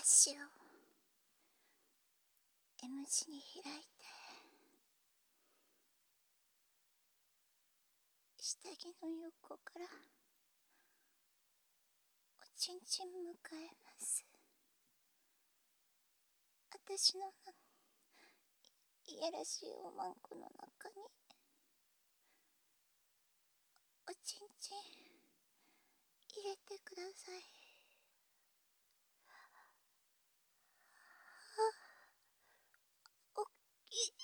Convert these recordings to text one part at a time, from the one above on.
足を M 字に開いて、下着の横からおちんちん迎えます。私のいやらしいおまんこの中におちんちん入れてください。おっきい。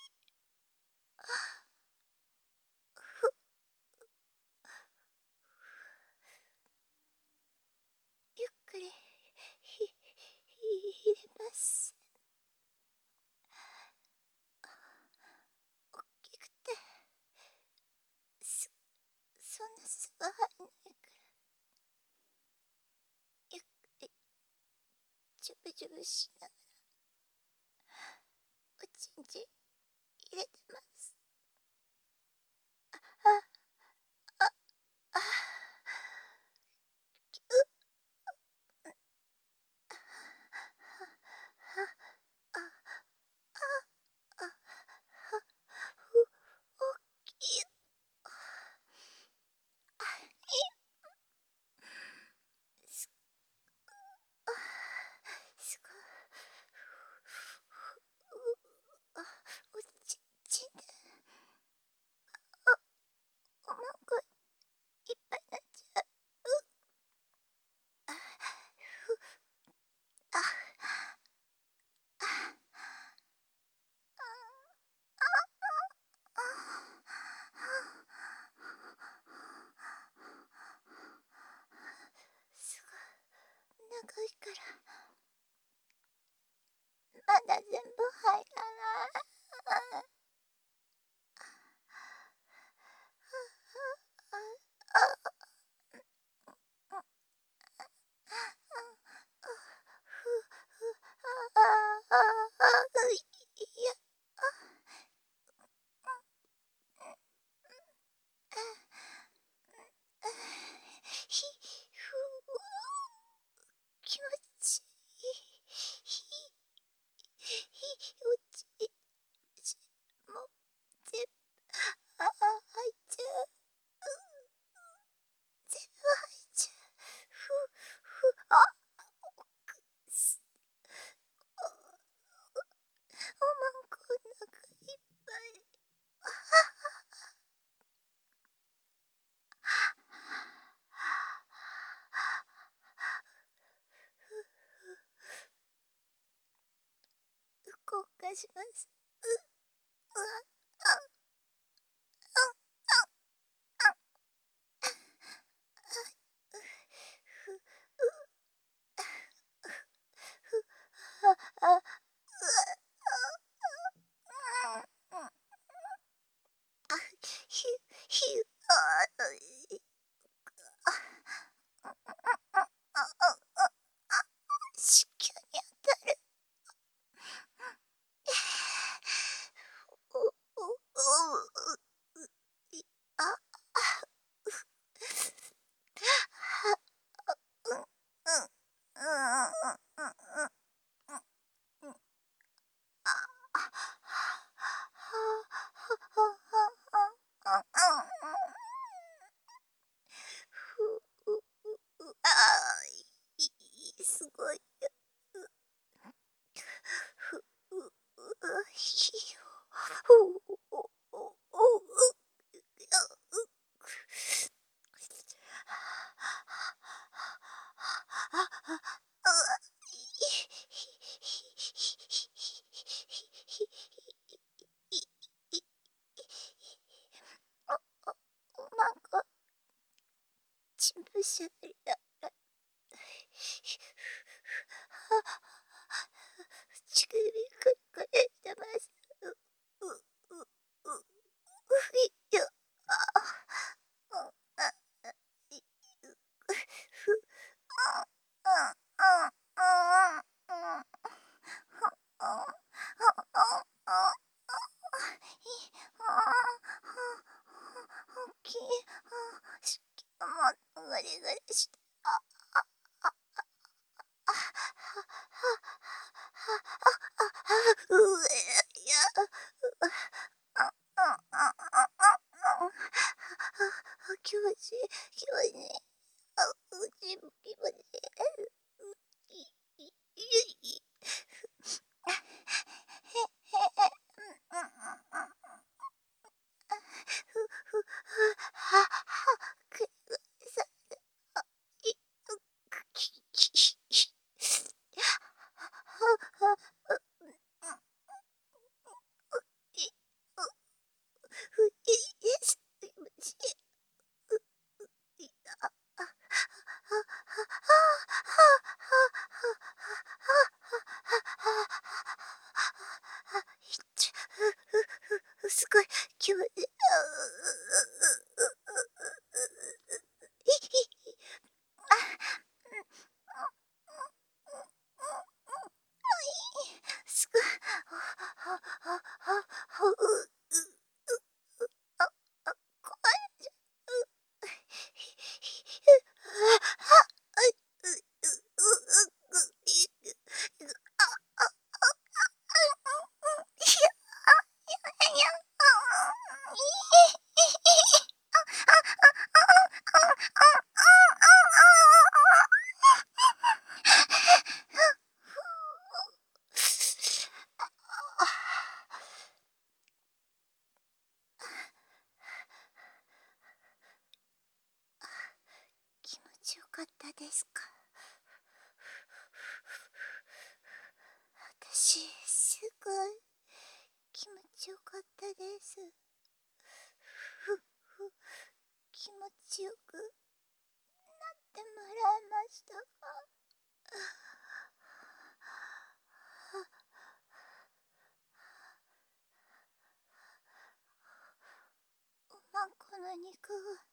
ゆっくり入れます。おっきくてそんなすぐ入んないから、ゆっくりジュブジュブしながらおちんちん入れてます。おっきい。すごい。おちんちんでおまんこいっぱいになっちゃう。すごい長いからまだ全部入らない。いや、ひふ気持ちいい。おちも全部入っちゃう。全部入っちゃう。おまんこおなかいっぱい。交換します。子宮に当たる。すごいよ。おまんこちんぶしゃべりだ。乳首くるくるしてます。いや、大きい。しかもガリガリして。 いや、気持ちいい、気持ちいい。気持ちいい。すごい気持ちいい。すごい。怖いじゃ気持ちよかったですか？私、すごい気持ちよかったです。気持ちよくなってもらえましたか？おまんこの肉が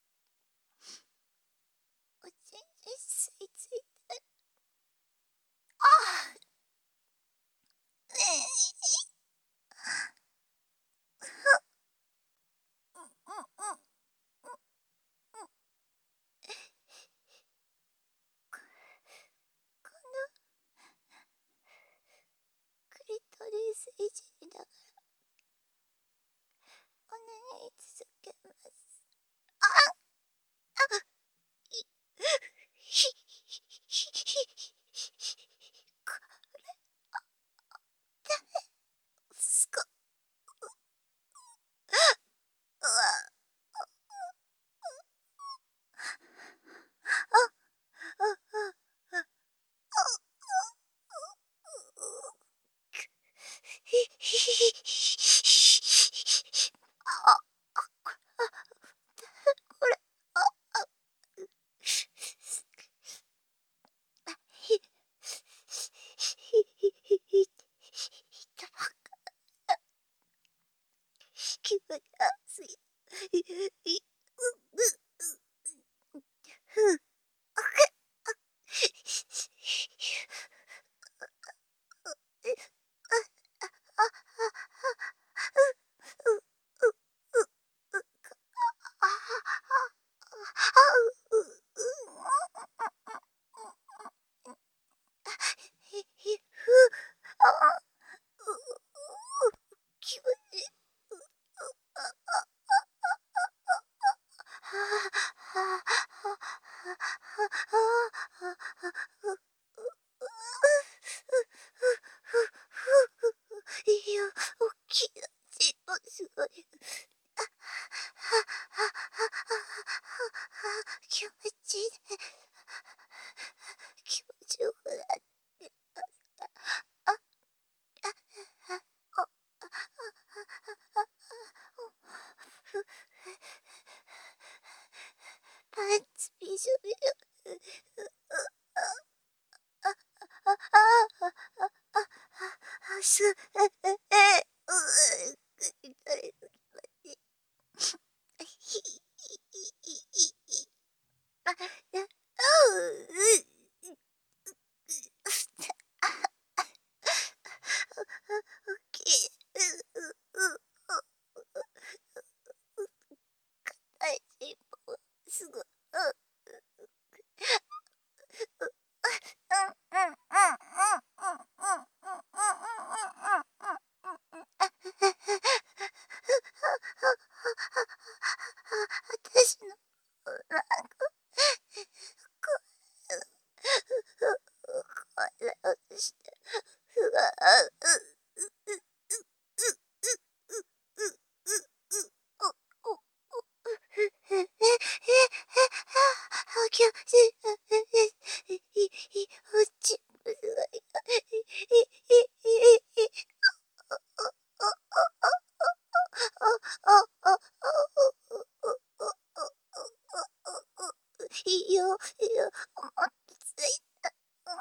おちんちん吸い付いて、ああ、ねえ、このクリトリスいじりだからお願い続けます。ああ、い、ひ、これ、ダメ、すご、うわ、あ、あ、これ、ひ、気分が熱い。気持ちいい。いや、大きな血もすごい。気持ちいいね。気持ちよくなってますか？パンツびしょびしょ。す、すごい。 私のなんか声をしてふがきゅうちいよ、もっとついた。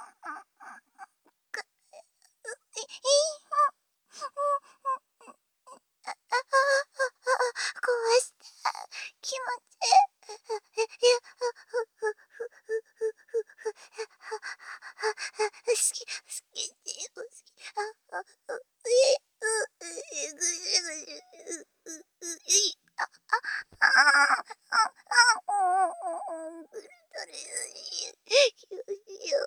壊した。気持ち好き、好き、好き。ぐしゅぐしゅ。ぐるどれ気持ちよ。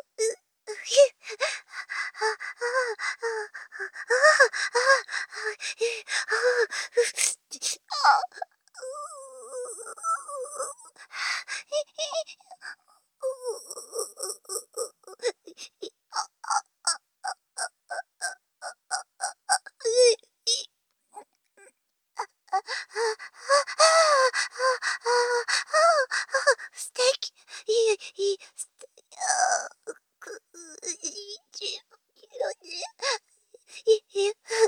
素敵。いい、素敵。一番キロで。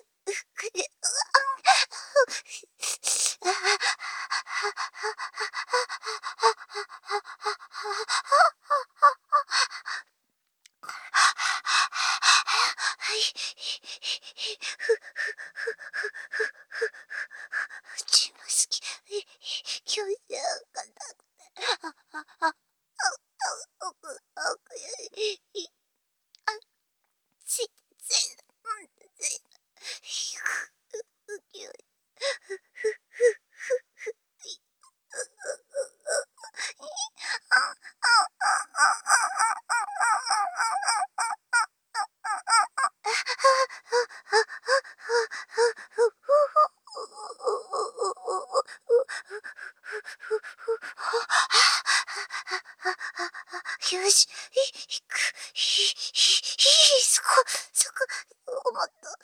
ちも好き。今日じゃかなくて。ついよし、そこ、もっと、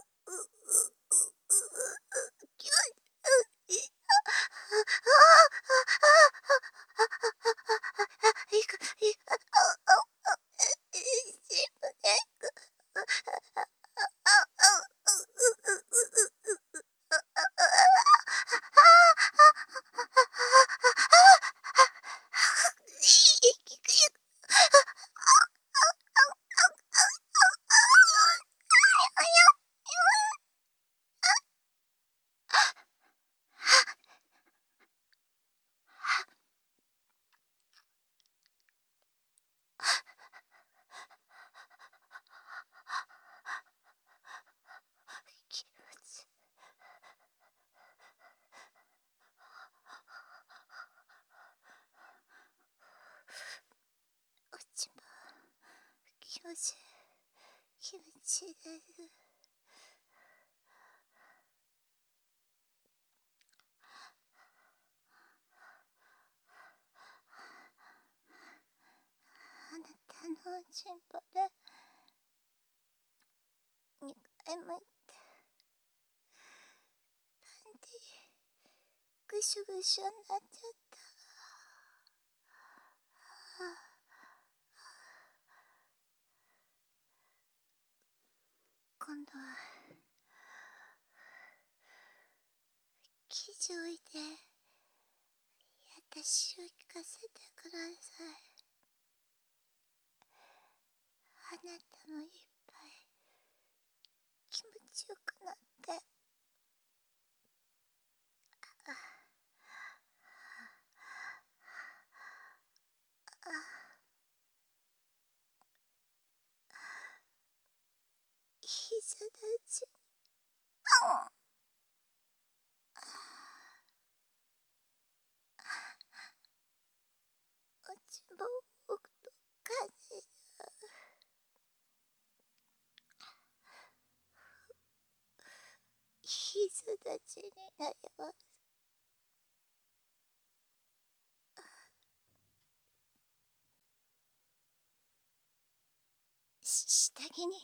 気持ち落ち葉気持ち気持ちいいです。あなたのおちんぽで2回も行ってパンティぐしゅぐしゅになっちゃった。今度は騎乗位で私を聞かせてください。あなたもいっぱい気持ちよくなって。膝立ち。落ち葉を置くと感じ膝立ちになります。 下着に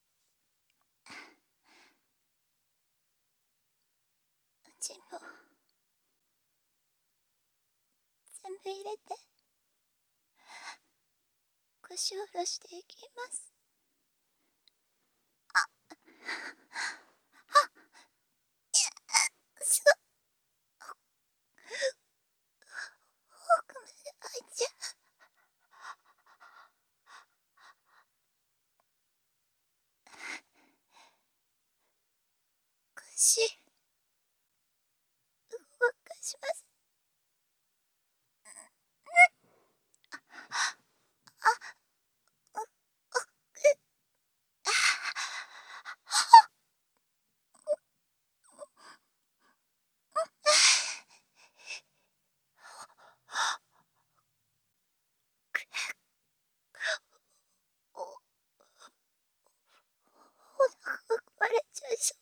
全部入れて腰を下ろしていきます。すごい奥まで開いちゃう。腰動かします。お腹が壊れちゃいそう。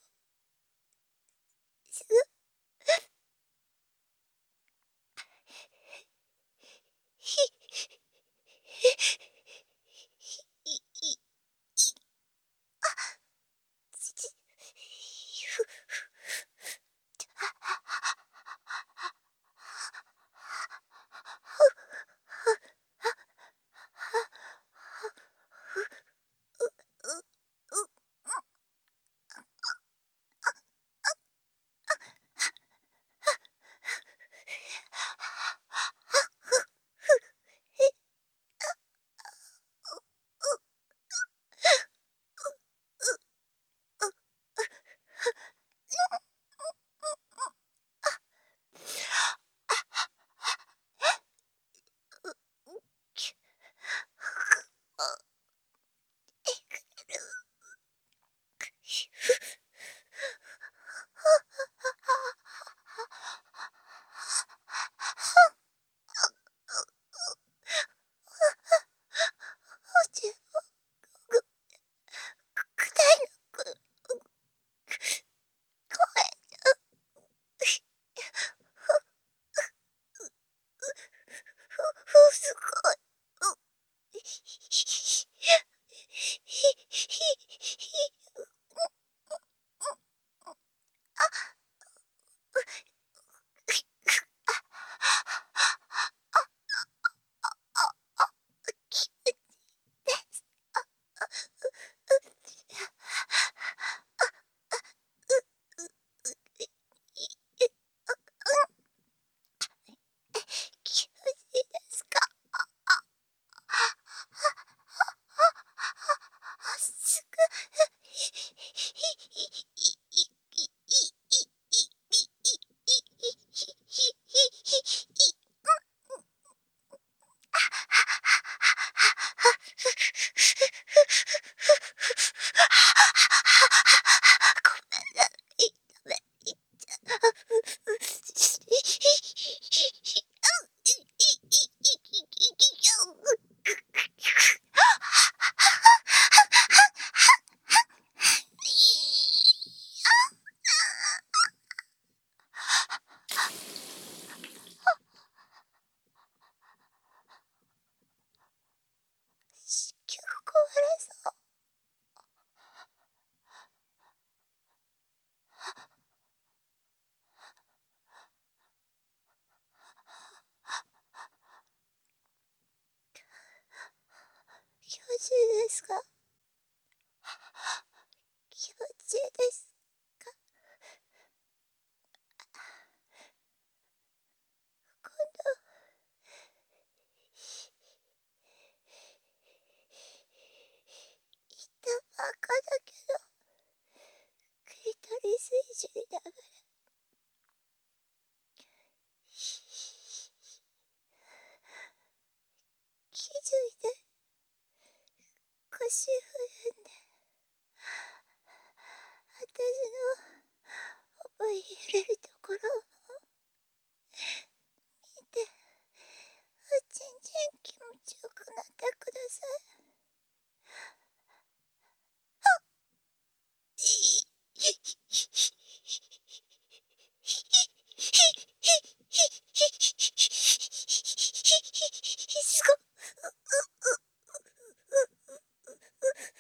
すごい。気持ちいいですか？すぐ子宮壊れそう。気持ちいいですか？気持ちいいですか？今度言ったばっかだけどクリトリスいじりながら気づいて腰振るんで私の思い入れるところを見て全然気持ちよくなってください。すごい。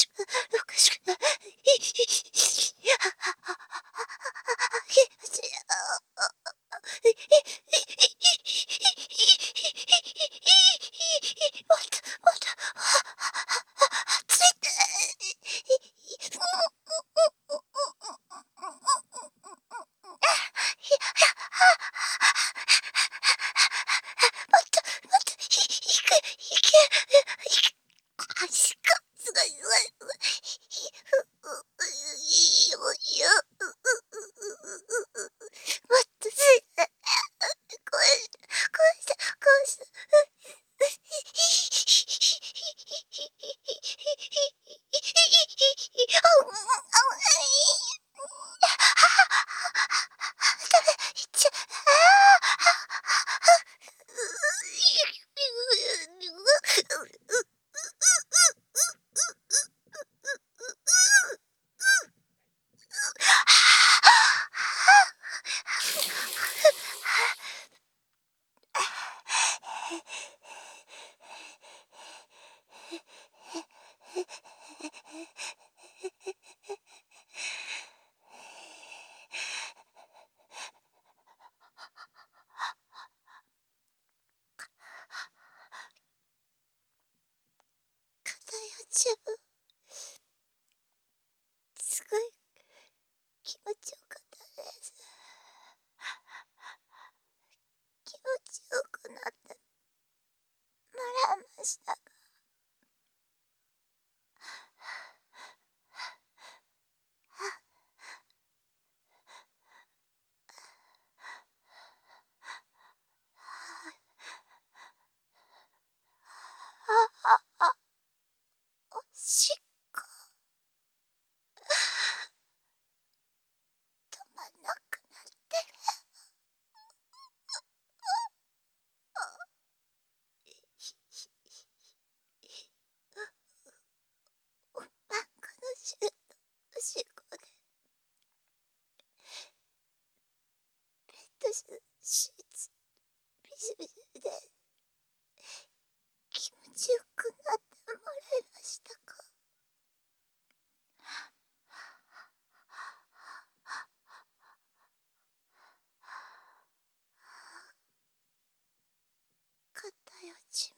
自分すごい気持ちよかったです。気持ちよくなってもらいましたが、おしっこ止まんなくなってる。おっぱんこのシュートおしっこでベッドシーツビシビシで気持ちよくなってもらいましたか？片落ち